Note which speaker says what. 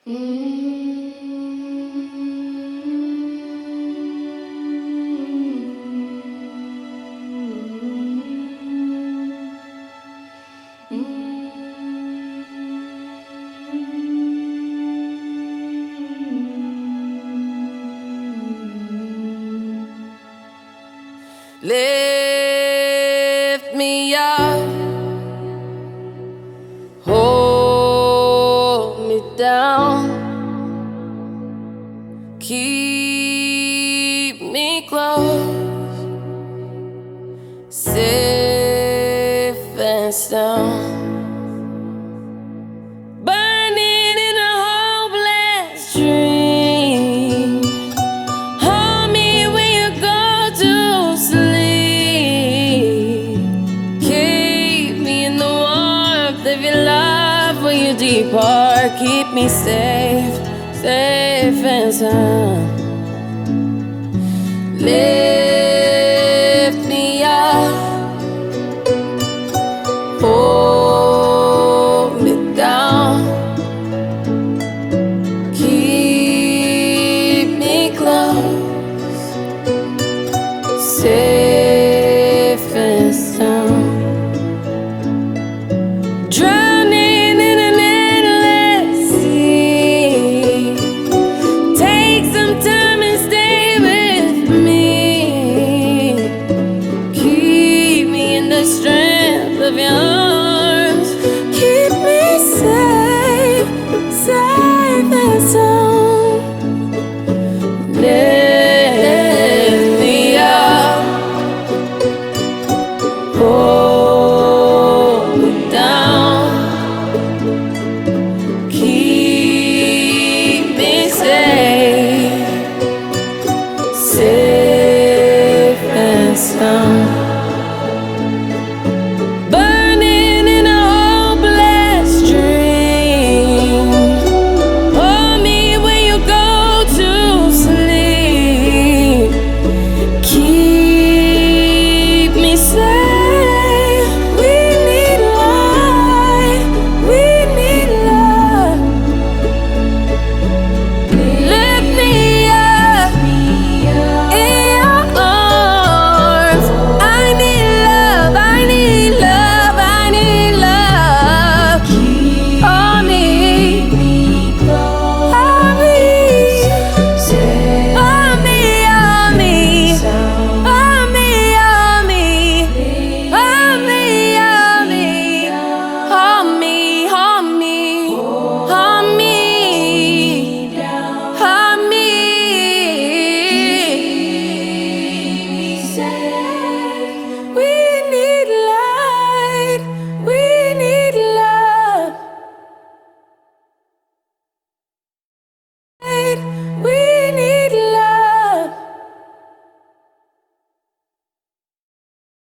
Speaker 1: Lift me up, hold me down, keep me close, safe and sound. Burning in a hopeless dream. Hold me when you go to sleep. Keep me in the warmth of your love when you depart. Keep me safe, safe and sound. Live